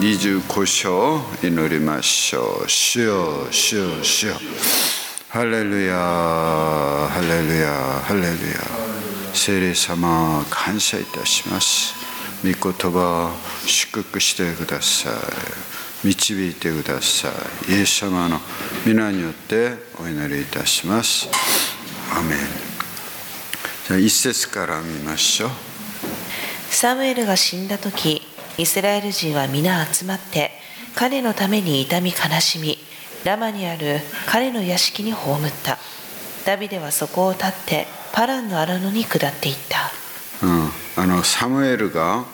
25章祈りましょう。主よ、主よ、主よ。ハレルヤ、ハレルヤ、ハレルヤ。聖霊様、感謝いたします。御言葉を祝福してください。導いてください。イエス様の皆によってお祈りいたします。アメン。じゃあ一節から見ましょう。 サムエルが死んだ時、イスラエル人は皆集まって彼のために痛み悲しみ、ラマにある彼の屋敷に葬った。ダビデはそこを立ってパランの荒野に下っていった。 サムエルが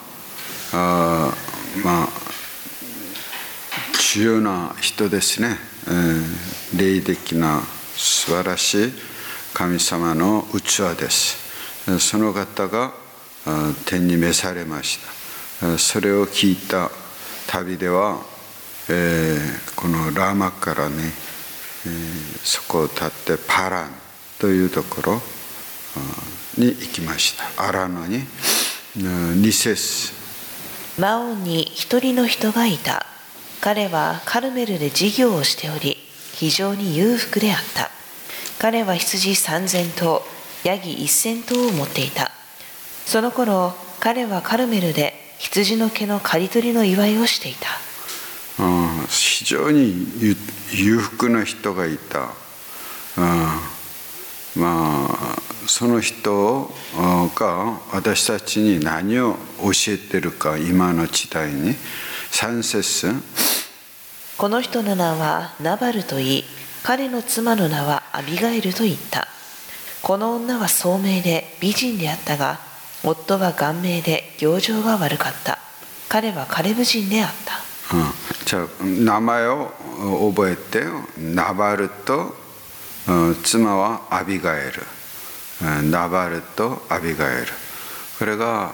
重要な人ですね。霊的な素晴らしい神様の器です。その方が天に召されました。それを聞いたダビデは、このラマからね、そこを立ってパランというところに行きました。荒野に。2節。 マオンに一人の人がいた。彼はカルメルで事業をしており、非常に裕福であった。彼は羊3000頭、ヤギ1000頭を持っていた。その頃、彼はカルメルで羊の毛の刈り取りの祝いをしていた。 非常に裕福な人がいた。その人が私たちに何を教えているか、今の時代に。3節。 この人の名はナバルといい、彼の妻の名はアビガエルと言った。この女は聡明で美人であったが、夫は顔面で行情が悪かった。彼はカレブ人であった。 じゃあ名前を覚えて。ナバルと妻はアビガエル。ナバルとアビガエル。これが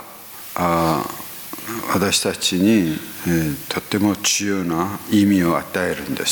私たちにとても重要な意味を与えるんです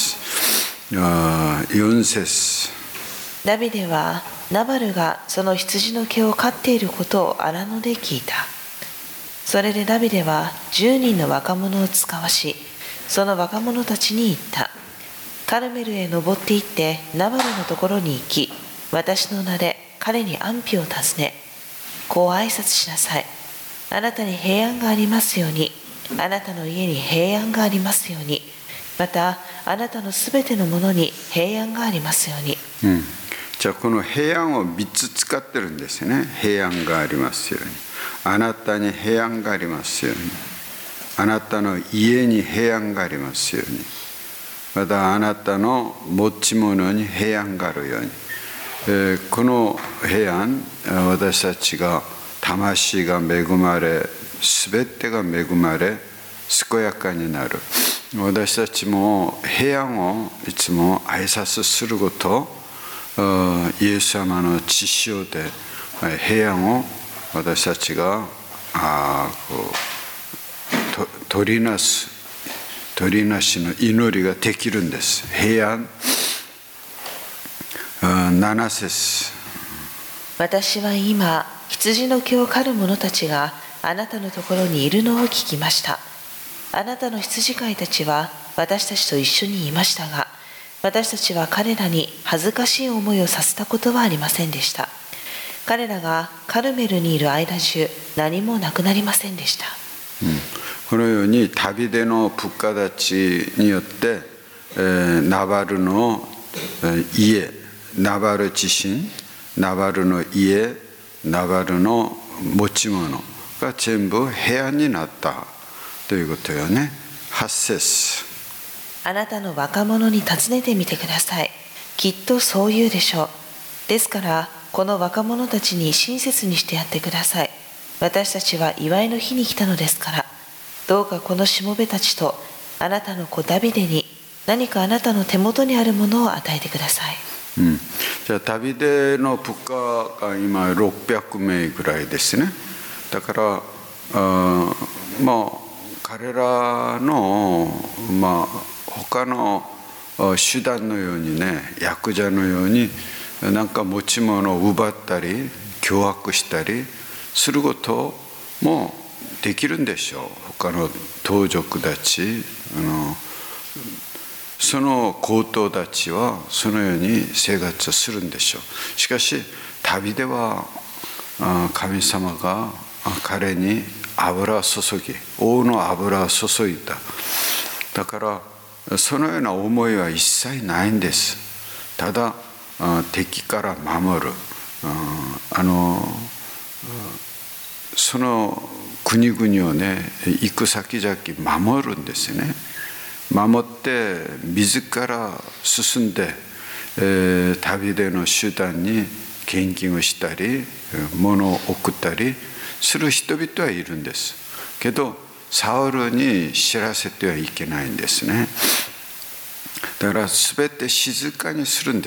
。4節。 ダビデはナバルがその羊の毛を飼っていることを荒野で聞いた。それでダビデは10人の若者を使わし、その若者たちに言った。カルメルへ登って行ってナバルのところに行き、私の名で彼に安否を尋ね、こう挨拶しなさい。あなたに平安がありますように。あなたの家に平安がありますように。またあなたのすべてのものに平安がありますように。 じゃあこの平安を3つ使ってるんですよね。平安がありますように。あなたに平安がありますように。あなたの家に平安がありますように。またあなたの持ち物に平安があるように。この平安、私たちが魂が恵まれ、すべてが恵まれ、健やかになる。私たちも平安をいつも挨拶すること、イエス様の血潮で平安を私たちが取りなしの祈りができるんです。平安。7節。 私は今、羊の毛を刈る者たちがあなたのところにいるのを聞きました。あなたの羊飼いたちは私たちと一緒にいましたが、私たちは彼らに恥ずかしい思いをさせたことはありませんでした。彼らがカルメルにいる間中、何もなくなりませんでした。 このようにダビデの部下たちによって、ナバルの家、ナバル自身、ナバルの家、ナバルの持ち物が全部平安になったということよね。8節。 あなたの若者に尋ねてみてください。きっとそう言うでしょう。ですからこの若者たちに親切にしてやってください。私たちは祝いの日に来たのですから、どうかこのしもべたちとあなたの子ダビデに何かあなたの手元にあるものを与えてください。 じゃあダビデの部下が今600名ぐらいですね。だから彼らの他の手段のようにね、ヤクザのようになんか持ち物を奪ったり脅迫したりすることもできるんでしょう。他の盗賊たち、その強盗たちはそのように生活するんでしょう。しかし旅では神様が彼に油を注ぎ、王の油を注いだ。だからそのような思いは一切ないんです。ただ敵から守る、その国々をね、行く先々守るんですよね。守って自ら進んで、旅での手段に献金をしたり物を送ったりする人々はいるんです。けどサウルに知らせてはいけないんですね。だから全て静かにするんです。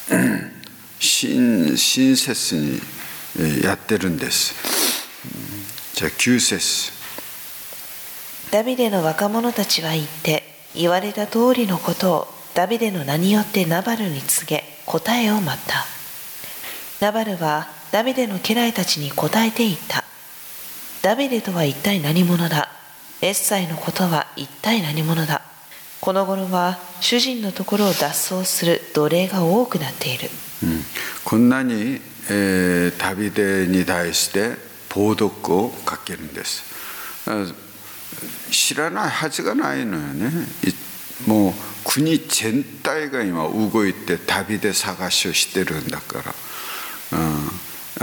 親切にやってるんです。じゃあ9節。 ダビデの若者たちは言って言われた通りのことをダビデの名によってナバルに告げ答えを待った。ナバルはダビデの家来たちに答えて言った。ダビデとは一体何者だ。エッサイのことは一体何者だ。この頃は主人のところを脱走する奴隷が多くなっている。 こんなに、ダビデに対して冒涜をかけるんです。知らないはずがないのよね。もう国全体が今動いてダビデ探しをしてるんだから、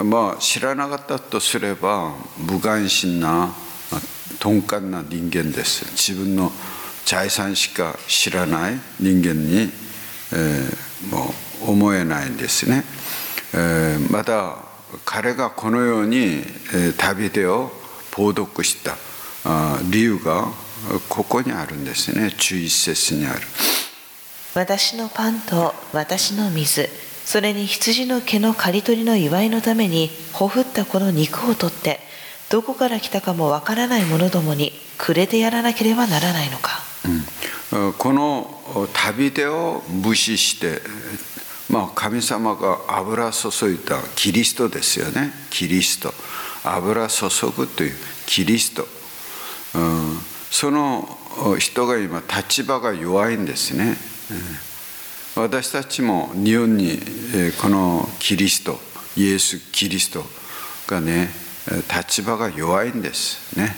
まあ知らなかったとすれば無関心な鈍感な人間です。自分の財産しか知らない人間に、もう思えないんですね。また彼がこのようにダビデを冒涜した理由がここにあるんですね。11節にある。 私のパンと私の水、それに羊の毛の刈り取りの祝いのためにほふったこの肉を取ってどこから来たかもわからない者どもにくれてやらなければならないのか。 このダビデを無視して、神様が油注いだキリストですよね。キリスト、油注ぐというキリスト、その人が今立場が弱いんですね。私たちも日本にこのキリスト、イエス・キリストがね、立場が弱いんですね。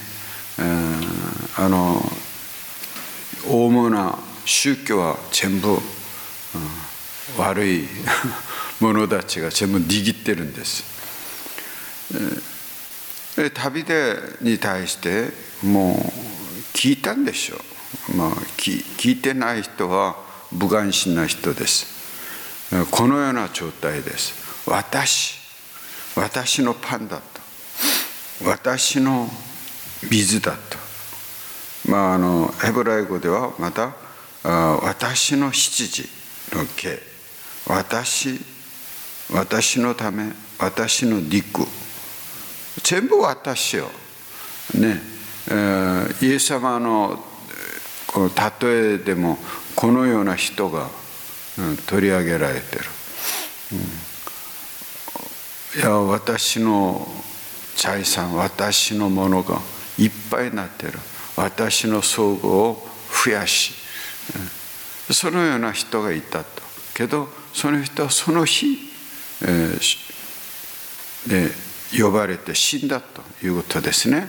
主な宗教は全部、悪い者たちが全部握ってるんです。ダビデに対してもう聞いたんでしょう。聞いてない人は無関心な人です。このような状態です。私のパンだと、私の水だと。ヘブライ語ではまた私の羊の毛、私のため、私の肉、全部私よ、ね。イエス様のこの例えでもこのような人が取り上げられてる。いや、私の財産、私のものがいっぱいになってる。私の相互を増やし、そのような人がいたと。けどその人はその日、で呼ばれて死んだということですね。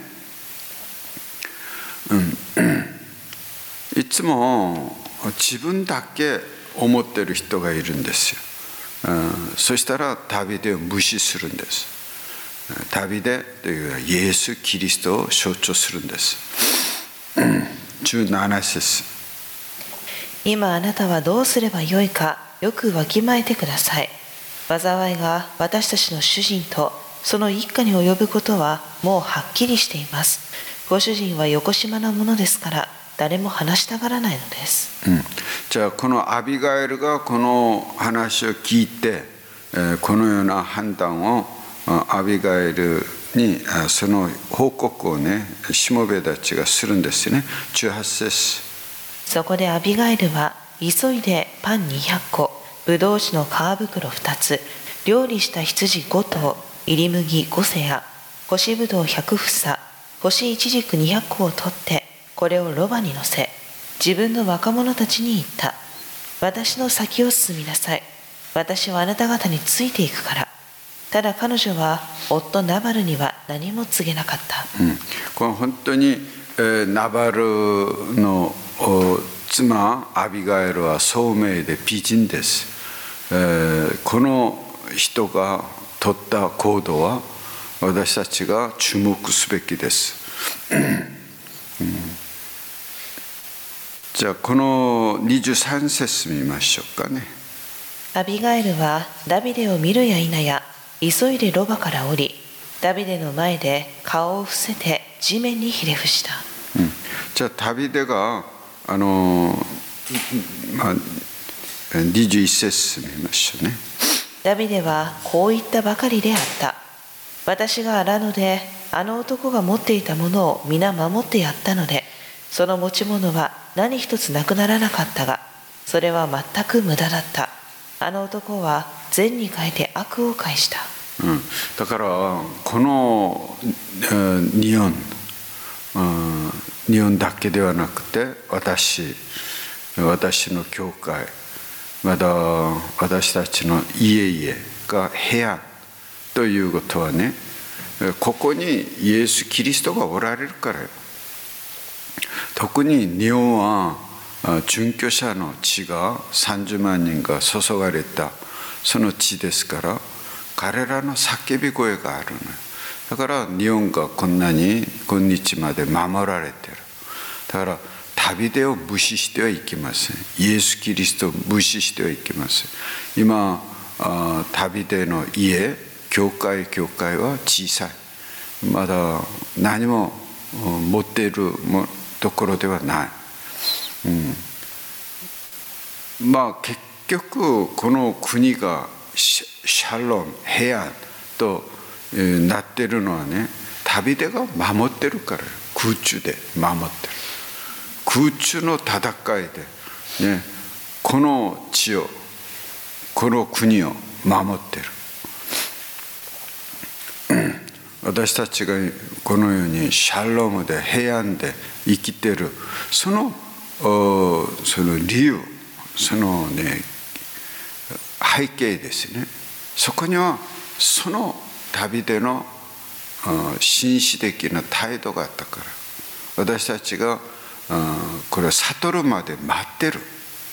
いつも自分だけ思ってる人がいるんですよ。そしたらダビデを無視するんです。ダビデというのはイエス・キリストを象徴するんです。17節。 今あなたはどうすればよいかよくわきまえてください。災いが私たちの主人とその一家に及ぶことはもうはっきりしています。ご主人はよこしまなものですから誰も話したがらないのです。 じゃあこのアビガエルがこの話を聞いて、このような判断をアビガエルにその報告をね、しもべたちがするんですよね。18節。 そこでアビガエルは急いでパン200個、ぶどう酒の皮袋2つ、料理した羊5頭、入り麦5セア、干しぶどう100房、 干しイチジク200個を取って、これをロバに乗せ、自分の若者たちに言った。私の先を進みなさい。私はあなた方についていくから。ただ彼女は夫ナバルには何も告げなかった。 これ本当に、ナバルの妻アビガエルは聡明で美人です。この人が取った行動は私たちが注目すべきです。じゃあこの23節見ましょうかね。 アビガエルはダビデを見るや否や急いでロバから降り、ダビデの前で顔を伏せて地面にひれ伏した。 じゃあダビデが21節見ましょうね。 ダビデはこう言ったばかりであった。私が荒野であの男が持っていたものを皆守ってやったので、その持ち物は何一つなくならなかったが、それは全く無駄だった。あの男は善に変えて悪を返した。 だからこの日本だけではなくて、私の教会、また私たちの家々が平安ということはね、ここにイエス・キリストがおられるからよ。特に日本は殉教者の血が30万人が注がれたその地ですから、彼らの叫び声があるのよ。だから日本がこんなに今日まで守られてる。だからダビデを無視してはいけません。イエス・キリストを無視してはいけません。今ダビデの家、教会は小さい。まだ何も持っているところではない。結局この国がシャロン、平安となっているのはね、ダビデが守ってるから。空中で守ってる。空中の戦いで、ね、この地を、この国を守ってる。私たちがこのようにシャロムで平安で生きてる、その理由、そのね、背景ですね。そこにはそのダビデの紳士的な態度があったから、私たちがこれを悟るまで待ってる、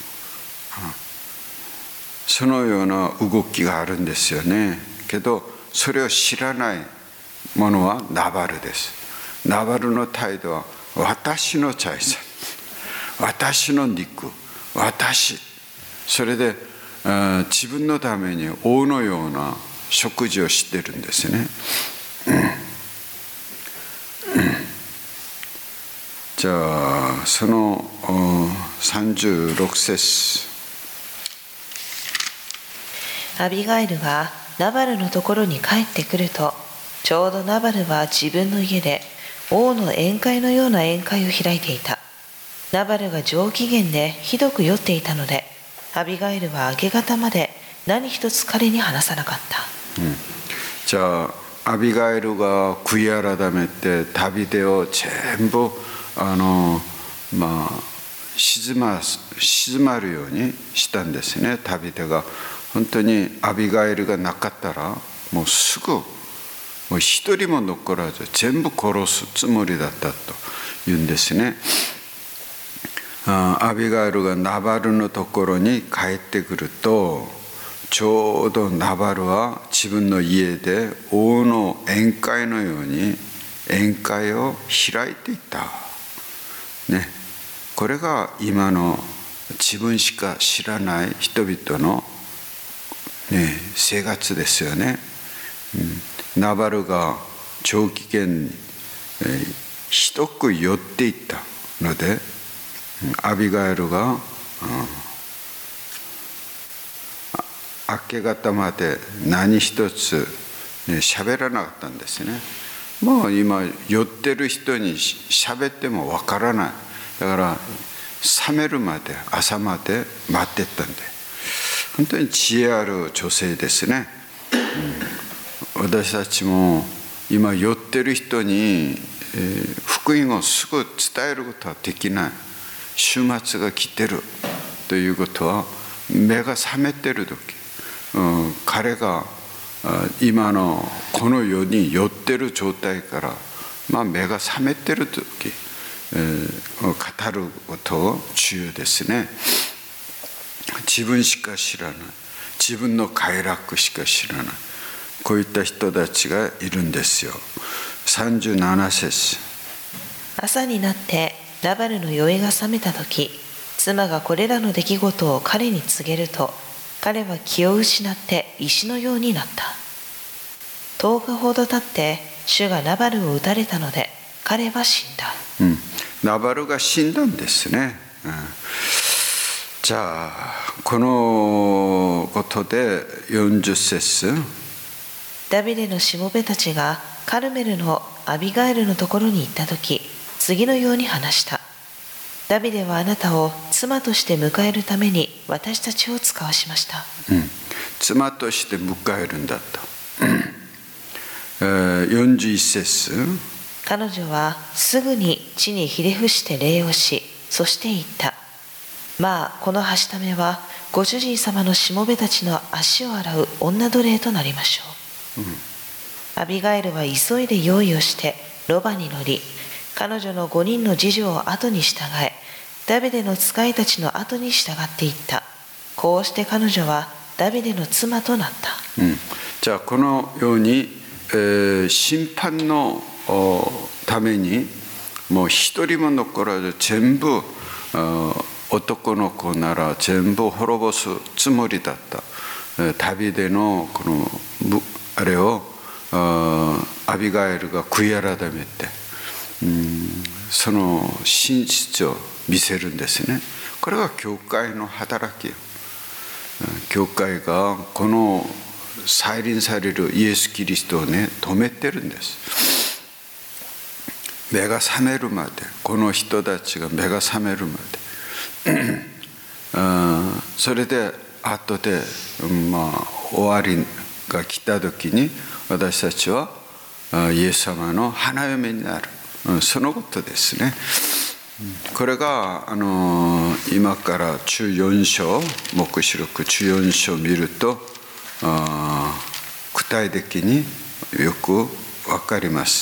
そのような動きがあるんですよね。けどそれを知らないものはナバルです。ナバルの態度は私の財産、私の肉、私、それで自分のために王のような食事をしてるんですね。じゃあその36節。 アビガイルがナバルのところに帰ってくると、ちょうどナバルは自分の家で王の宴会のような宴会を開いていた。ナバルが上機嫌でひどく酔っていたので、アビガイルは明け方まで何一つ彼に話さなかった。 じゃあアビガイルが悔い改めてダビデを全部静まるようにしたんですね。ダビデが本当にアビガイルがなかったらもうすぐもう一人も残らず全部殺すつもりだったと言うんですね。アビガイルがナバルのところに帰ってくると、ちょうどナバルは自分の家で王の宴会のように宴会を開いていた、ね、これが今の自分しか知らない人々の、ね、生活ですよね。ナバルが長期間にひどく酔っていったので、アビガイルが明け方まで何一つ喋らなかったんですね。もう今酔ってる人に喋ってもわからない。だから冷めるまで朝まで待ってったんで、本当に知恵ある女性ですね。私たちも今酔ってる人に福音をすぐ伝えることはできない。終末が来てるということは目が覚めてる時、彼が今のこの世に寄ってる状態から、目が覚めてる時、語ることを重要ですね。自分しか知らない、自分の快楽しか知らない、こういった人たちがいるんですよ。37節。 朝になってナバルの酔いが覚めた時、妻がこれらの出来事を彼に告げると、彼は気を失って石のようになった。10日ほど経って主がナバルを撃たれたので彼は死んだ。 ナバルが死んだんですね。じゃあこのことで40節。 ダビデのしもべたちがカルメルのアビガエルのところに行ったとき、次のように話した。ダビデはあなたを妻として迎えるために私たちを使わしました。 妻として迎えるんだと。41節。 彼女はすぐに地にひれ伏して礼をし、そして言った。このはしためはご主人様のしもべたちの足を洗う女奴隷となりましょう。アビガエルは急いで用意をしてロバに乗り、彼女の5人の侍女を後に従え、ダビデの使いたちの後に従っていった。こうして彼女はダビデの妻となった。 じゃあこのように、審判のためにもう一人も残らず全部男の子なら全部滅ぼすつもりだったダビデのこのあれをアビガエルが悔い改めて、その真実を見せるんですね。これは教会の働き。教会がこの再臨されるイエス・キリストをね止めてるんです。目が覚めるまで、この人たちが目が覚めるまでそれで後で、終わりが来た時に私たちはイエス様の花嫁になる、そのことですね。これが今から14章、黙示録14章を見ると具体的によく分かります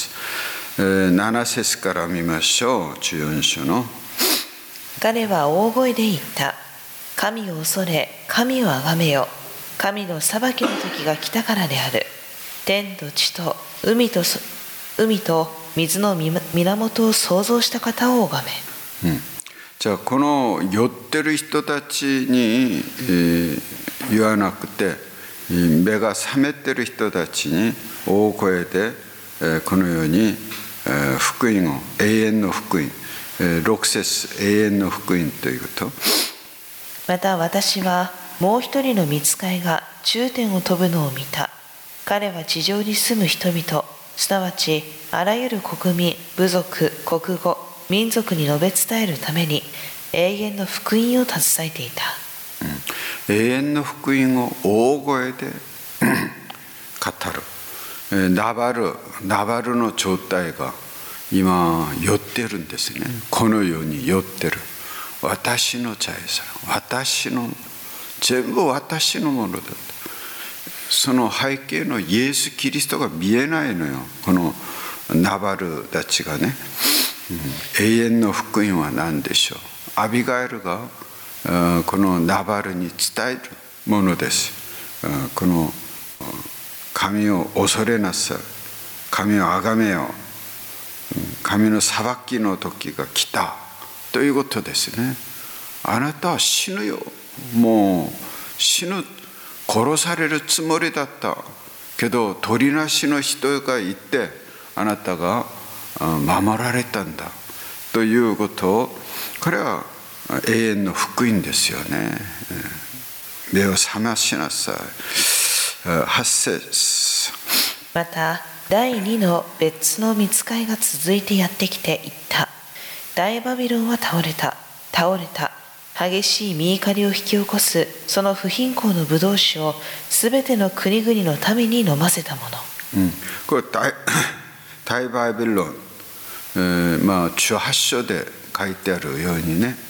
。7節から見ましょう。14章の。 彼は大声で言った。神を恐れ、神をあがめよ。神の裁きの時が来たからである。天と地と海と水の源を創造した方を拝め。 じゃあこの酔ってる人たちに、言わなくて、目が覚めてる人たちに大声で、このように、福音を、永遠の福音、6節永遠の福音ということ。 また私はもう一人の御使いが中天を飛ぶのを見た。彼は地上に住む人々、すなわちあらゆる国民、部族、国語、民族に述べ伝えるために永遠の福音を携えていた。 永遠の福音を大声で語る。ナバルの状態が今酔ってるんですね。この世に酔ってる。私の財産、全部私のものだと。その背景のイエス・キリストが見えないのよ。このナバルたちがね、永遠の福音は何でしょう。アビガエルがこのナバルに伝えるものです。この神を恐れなさい、神を崇めよ、神の裁きの時が来たということですね。あなたは死ぬよ、もう死ぬ、殺されるつもりだったけど取りなしの人がいてあなたが守られたんだということを、これは永遠の福音ですよね。目を覚ましなさい。8節。 また第2の別の御使いが続いてやってきて言った。大バビロンは倒れた。激しい御怒りを引き起こすその不貧困のブドウ酒をすべての国々の民に飲ませたもの。 これ大バビロン、 18章で書いてあるようにね、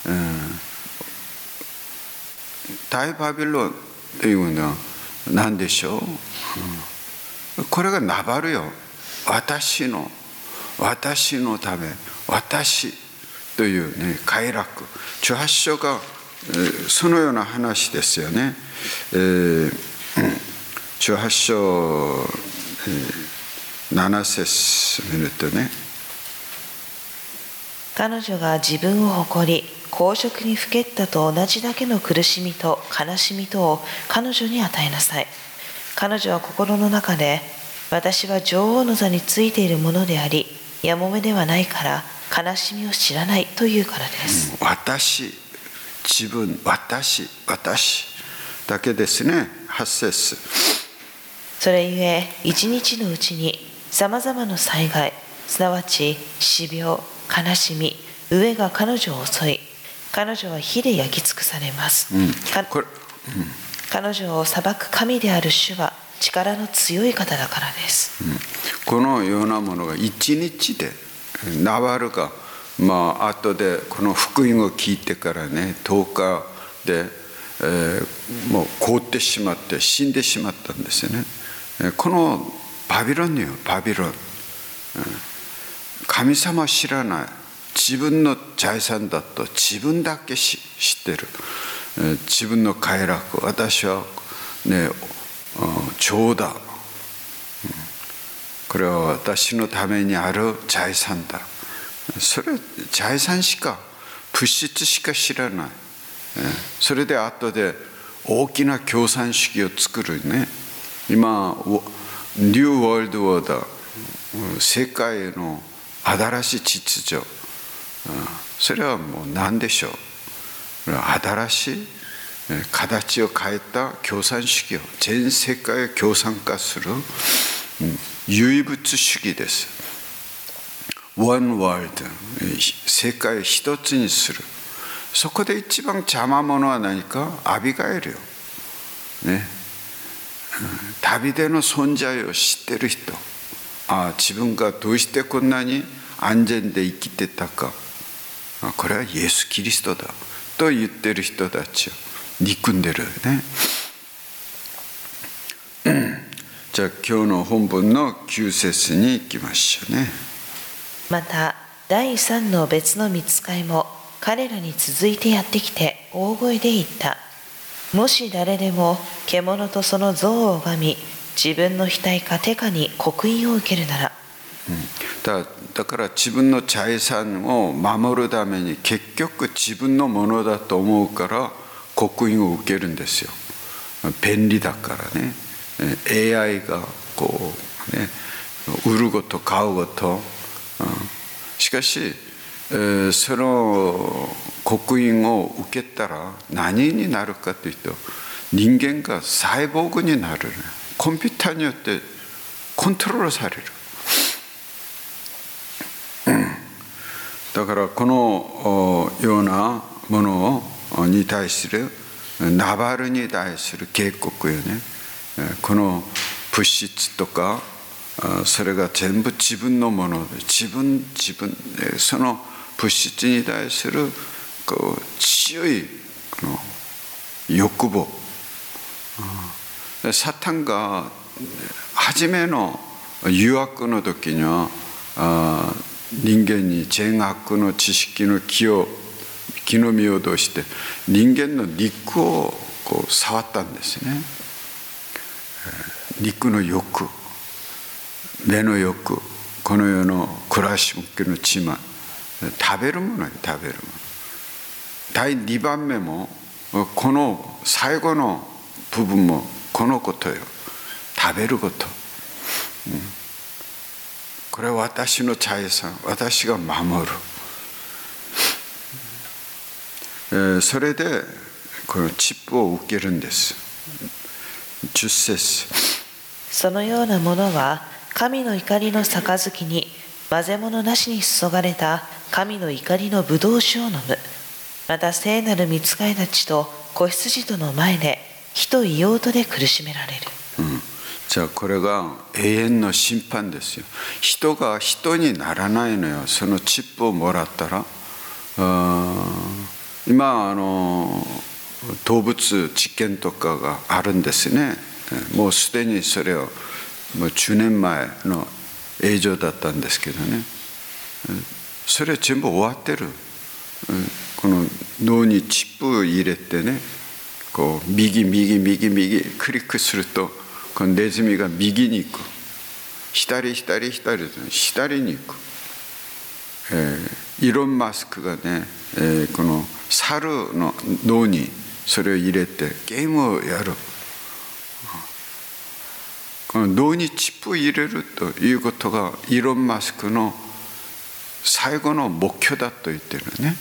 大バビロンというのは何でしょう、これがナバルよ。私のため、私というね、快楽。18章がそのような話ですよね。18章7節見るとね、 彼女が自分を誇り、公職にふけったと同じだけの苦しみと悲しみとを彼女に与えなさい。彼女は心の中で、私は女王の座についているものであり、やもめではないから悲しみを知らないというからです。 私、自分、私だけですね。8節。 それゆえ、一日のうちにさまざまな災害、すなわち死病、悲しみ、飢えが彼女を襲い、彼女は火で焼き尽くされます。彼女を裁く神である主は力の強い方だからです。 このようなものが一日で、ナバルが後でこの福音を聞いてからね、10日で、もう凍ってしまって死んでしまったんですよね。このバビロンよ、バビロン。神様知らない、自分の財産だと自分だけ知ってる。自分の快楽、私はね、長だ。これは私のためにある財産だ。それ財産しか、物質しか知らない。それで後で大きな共産主義を作るね。今ニューワールドオーダー、世界の新しい秩序、それはもう何でしょう。新しい形を変えた共産主義を全世界を共産化する唯物主義です。One world、世界を一つにする。そこで一番邪魔者は何か、アビガエルよ、ね、旅での存在を知ってる人、自分がどうしてこんなに安全で生きてたか、これはイエス・キリストだと言ってる人たちを憎んでるね。じゃあ今日の本文の9節に行きましょうね。 また第3の別の御使いも彼らに続いてやってきて大声で言った。もし誰でも獣とその像を拝み、自分の額か手かに刻印を受けるなら、 だから自分の財産を守るために結局自分のものだと思うから刻印を受けるんですよ。便利だからね。AI がこうね、売ること買うこと、しかし、その刻印を受けたら何になるかというと、人間がサイボーグになる、コンピューターによってコントロールされる。だからこのようなものに対する、ナバルに対する警告よね。この物質とかそれが全部自分のもので、自分その物質に対するこう強いこの欲望、サタンが初めの誘惑の時には人間に善悪の知識の木の実を通して人間の肉をこう触ったんですね。肉の欲、目の欲、この世の暮らし向けの血ま、食べるものよ、食べるもの。第2番目もこの最後の部分もこのことよ、食べること、これは私の財産、私が守る。それでこのチップを受けるんです。10節。 そのようなものは神の怒りの杯に混ぜ物なしに注がれた神の怒りの葡萄酒を飲む。また聖なる御使いたちと子羊との前で火と硫黄とで苦しめられる。 じゃあこれが永遠の審判ですよ。人が人にならないのよ。そのチップをもらったら。今動物実験とかがあるんですね。もうすでにそれをもう10年前の映像だったんですけどね。それ全部終わってる。この脳にチップを入れてね、こう右クリックするとこのネズミが右に行く、左に行く。イーロン・マスクがね、この猿の脳にそれを入れてゲームをやる。この脳にチップを入れるということがイーロン・マスクの最後の目標だと言ってるね。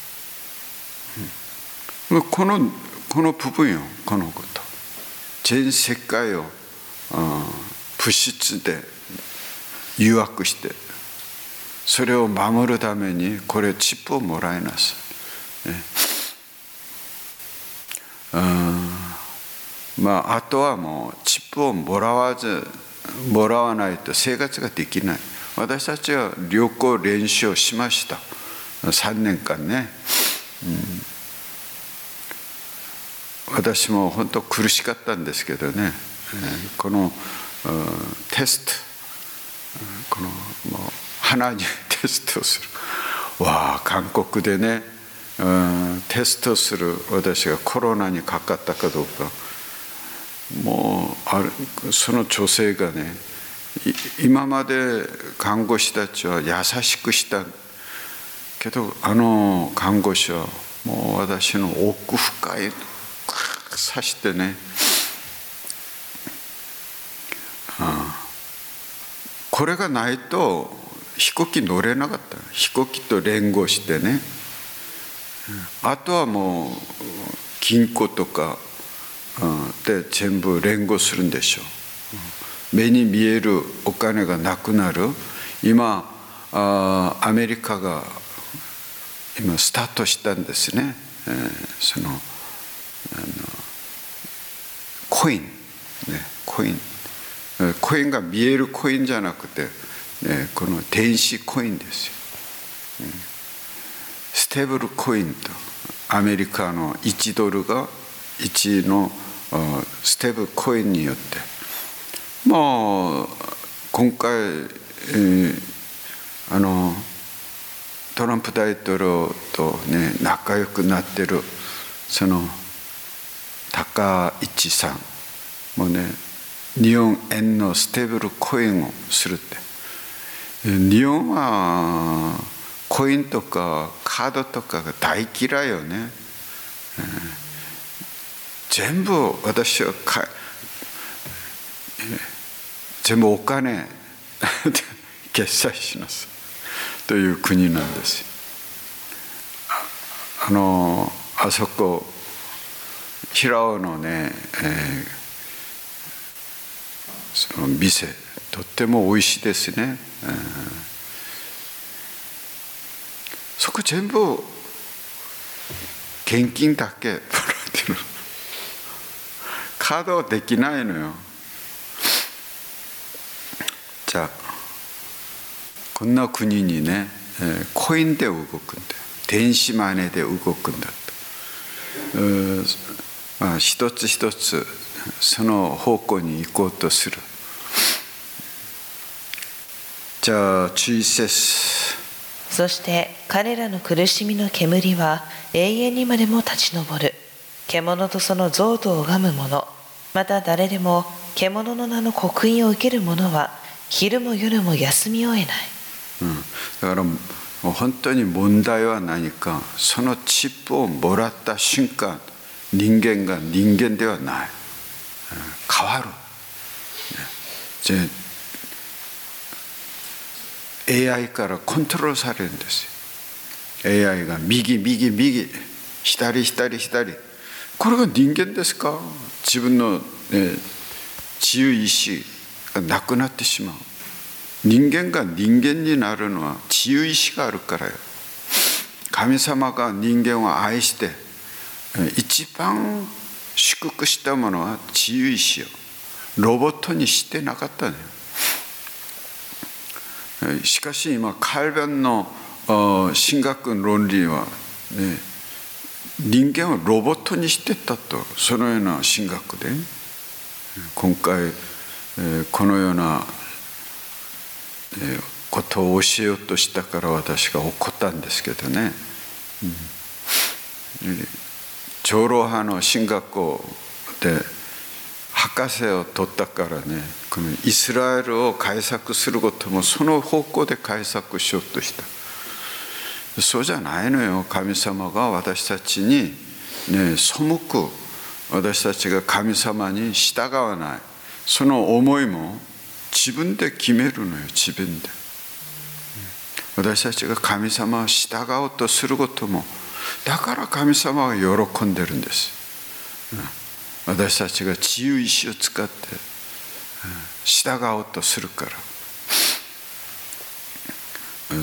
この部分よ、このこと。全世界を物質で誘惑して、それを守るためにこれチップをもらいなさい。あとはもうチップをもらわないと生活ができない。私たちは旅行練習をしました。3年間ね。私も本当苦しかったんですけどね。このテスト、このもう鼻にテストする。韓国でね、テストする私がコロナにかかったかどうか。もうその女性がね、今まで看護師たちは優しくしたけど、看護師はもう私の奥深い刺してね、これがないと飛行機乗れなかった。飛行機と連合してね。あとはもう銀行とかで全部連合するんでしょう。目に見えるお金がなくなる。今アメリカが今スタートしたんですね。そのコインが見えるコインじゃなくて、この電子コインですよ。ステーブルコインとアメリカの1ドルが1のステーブルコインによって、もう今回トランプ大統領とね仲良くなってるその高市さんもね、日本円のステーブルコインをするって。日本はコインとかカードとかが大嫌いよね。全部私は全部お金決済しなさいという国なんです。あそこ平尾のね、その店とっても美味しいですね。そこ全部現金だけもらってる。カードはできないのよ。じゃあこんな国にね、コインで動くんだよ。電子マネーで動くんだと。一つ一つその方向に行こうとする。じゃあ11節。 そして彼らの苦しみの煙は永遠にまでも立ち上る。獣とその像と拝む者、また誰でも獣の名の刻印を受ける者は昼も夜も休みを得ない。 だからもう本当に問題は何か、そのチップをもらった瞬間、人間が人間ではない、変わる。AI からコントロールされるんですよ。AI が右左、これが人間ですか。自分の、自由意志がなくなってしまう。人間が人間になるのは自由意志があるからよ。神様が人間を愛して一番祝福したものは自由意志よ。 ロボットにしてなかったね。しかし今カルベンの神学論理は、ね、人間をロボットにしてったと、そのような神学で今回このようなことを教えようとしたから私が怒ったんですけどね、長老派の神学校で博士を取ったからね、このイスラエルを改作することもその方向で改作しようとした。そうじゃないのよ。神様が私たちに、ね、背く、私たちが神様に従わない、その思いも自分で決めるのよ。自分で私たちが神様を従おうとすることも、だから神様は喜んでるんです。私たちが自由意志を使って従おうとするから。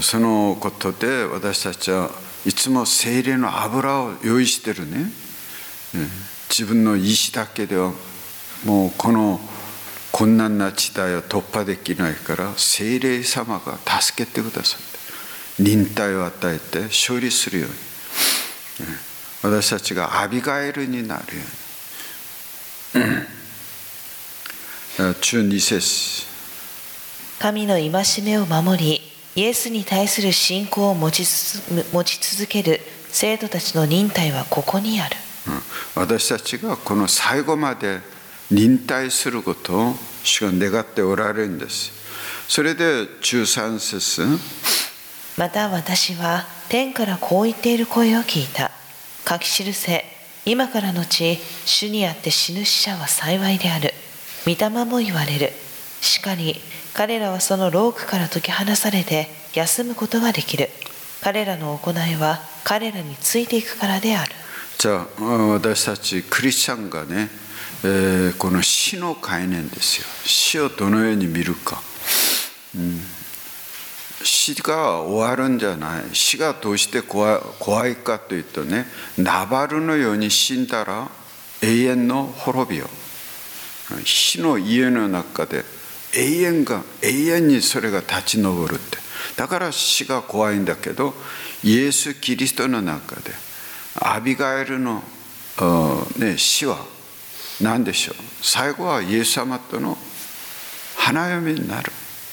そのことで私たちはいつも聖霊の油を用意してるね。自分の意志だけではもうこの困難な地帯を突破できないから、聖霊様が助けてくださって忍耐を与えて勝利するように、私たちがアビガエルになるように。12節、 神の戒めを守り、イエスに対する信仰を持ち続ける生徒たちの忍耐はここにある。 私たちがこの最後まで忍耐することを主が願っておられるんです。それで13節、 また私は天からこう言っている声を聞いた。書き記せ、今からのち主にあって死ぬ死者は幸いである。御霊も言われる。しかり彼らはその労苦から解き放されて休むことができる。彼らの行いは彼らについていくからである。 じゃあ私たちクリスチャンがね、この死の概念ですよ。死をどのように見るか、死が終わるんじゃない。死がどうして怖いかというとね、ナバルのように死んだら永遠の滅びよ。死の家の中で永遠にそれが立ち上るって。だから死が怖いんだけど、イエス・キリストの中でアビガエルの、死は何でしょう。最後はイエス様との花嫁になる。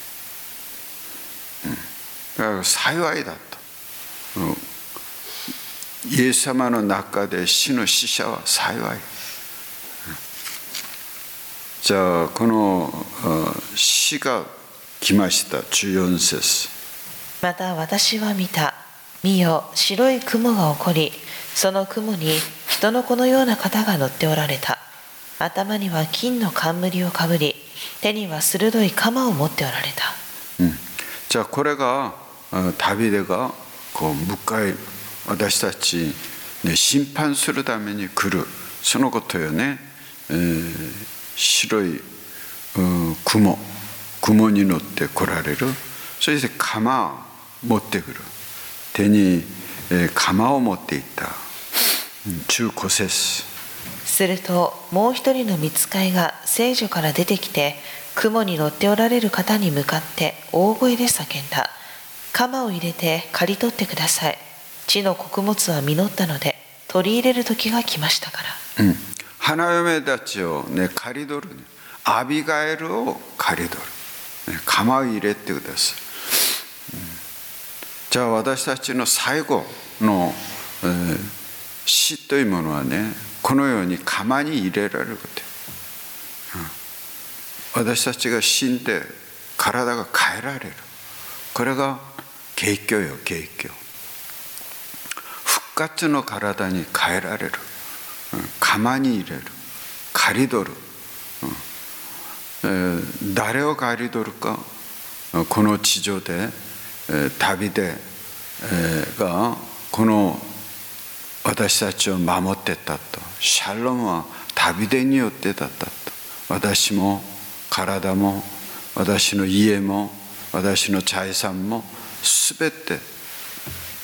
だから幸いだと、イエス様の中で死の死者は幸い。じゃあこの死が来ました。14節、 また私は見た。見よ、白い雲が起こり、その雲に人の子のような方が乗っておられた。頭には金の冠をかぶり、手には鋭い鎌を持っておられた。 じゃあこれがダビデがこう迎え私たち、ね、審判するために来る、そのことよね。白い雲に乗って来られる。そして鎌を持ってくる。手に鎌を持っていった。15節、 するともう一人の御使いが聖所から出てきて、雲に乗っておられる方に向かって大声で叫んだ。鎌を入れて刈り取ってください。地の穀物は実ったので、取り入れる時が来ましたから。 花嫁たちをね、刈り取る、ね、アビガエルを刈り取る、ね、鎌を入れてください。じゃあ私たちの最後の、死というものはね、このように鎌に入れられること、私たちが死んで体が変えられる。これが景況よ、景況。復活の体に変えられる。鎌に入れる。刈り取る。誰を刈り取るか。この地上でダビデがこの私たちを守ってたと。シャロムはダビデによってだったと。私も体も私の家も私の財産もすべて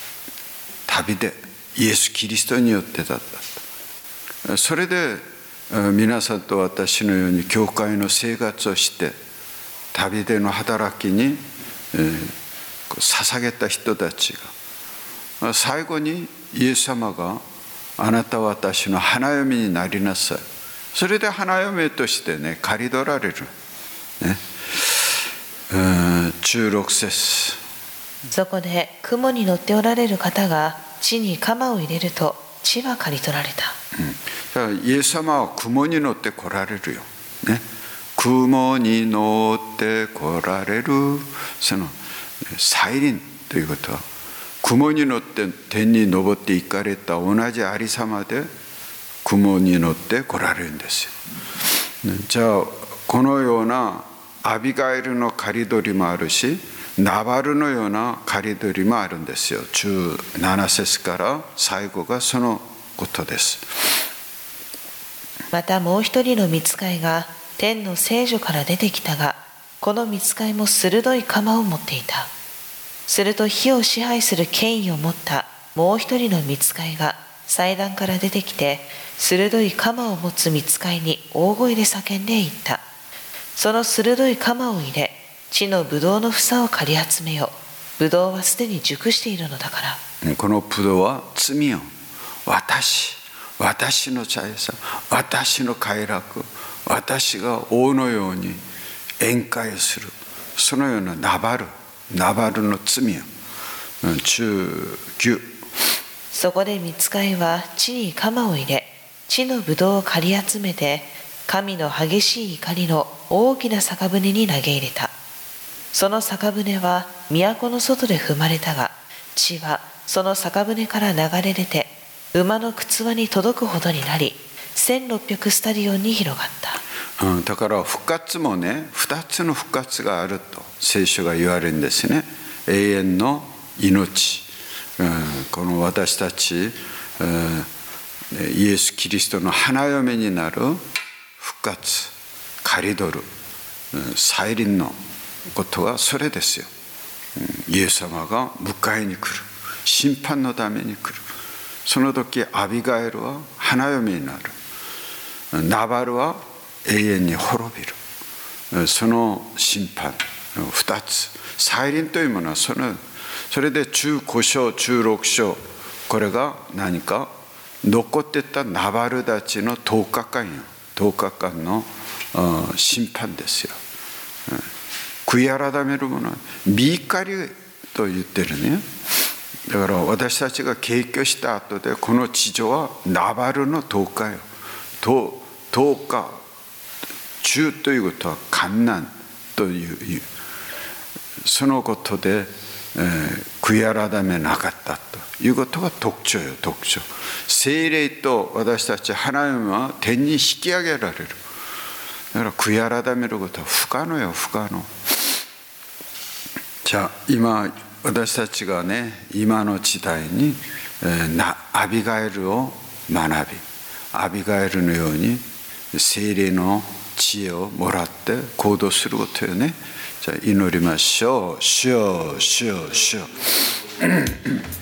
ダビデ、イエス・キリストによってだったと。それで皆さんと私のように教会の生活をして旅での働きに捧げた人たちが最後にイエス様があなたは私の花嫁になりなさい、それで花嫁としてね刈り取られる、ね、16節。 そこで雲に乗っておられる方が地に鎌を入れると地は刈り取られた。 だからイエス様は雲に乗って来られるよ、ね、雲に乗って来られる、その再臨ということは雲に乗って天に昇って行かれた同じありさまで雲に乗って来られるんですよ。じゃあこのようなアビガイルの刈り取りもあるし、ナバルのような刈り取りもあるんですよ。17節から最後がそのことです。 またもう一人の御使いが天の聖所から出てきたが、この御使いも鋭い鎌を持っていた。すると火を支配する権威を持ったもう一人の御使いが祭壇から出てきて、鋭い鎌を持つ御使いに大声で叫んで言った。その鋭い鎌を入れ、地のブドウの房を刈り集めよ。ブドウはすでに熟しているのだから。 このブドウは罪よ。私の財産、私の快楽、私が王のように宴会する、そのようなナバルの罪よ。19。 そこで御使いは地に鎌を入れ、地のブドウを刈り集めて、神の激しい怒りの大きな酒舟に投げ入れた。その酒舟は都の外で踏まれたが、地はその酒舟から流れ出て、馬の靴輪に届くほどになり、1600スタディオンに広がった。 だから復活もね、2つの復活があると聖書が言われるんですね。永遠の命、この私たちイエス・キリストの花嫁になる復活、刈り取る、再臨のことはそれですよ。イエス様が迎えに来る、審判のために来る。その時アビガエルは花嫁になる、ナバルは永遠に滅びる。その審判の2つ、再臨というものはそれで15章16章、これが何か残ってたナバルたちの10日間よ、10日間の審判ですよ。悔い改めるものは御怒りと言ってるね。だから私たちが敬居した後でこの地上はナバルの10日よ。10日中ということは患難というそのことで、悔い改めなかったということが特徴よ、特徴。聖霊と私たち花嫁は天に引き上げられる。だから悔い改めることは不可能よ、不可能。じゃあ今私たちがね、今の時代に、アビガエルを学び、アビガエルのように聖霊の知恵をもらって行動することよね。じゃあ祈りましょう。主よ、主よ、主よ。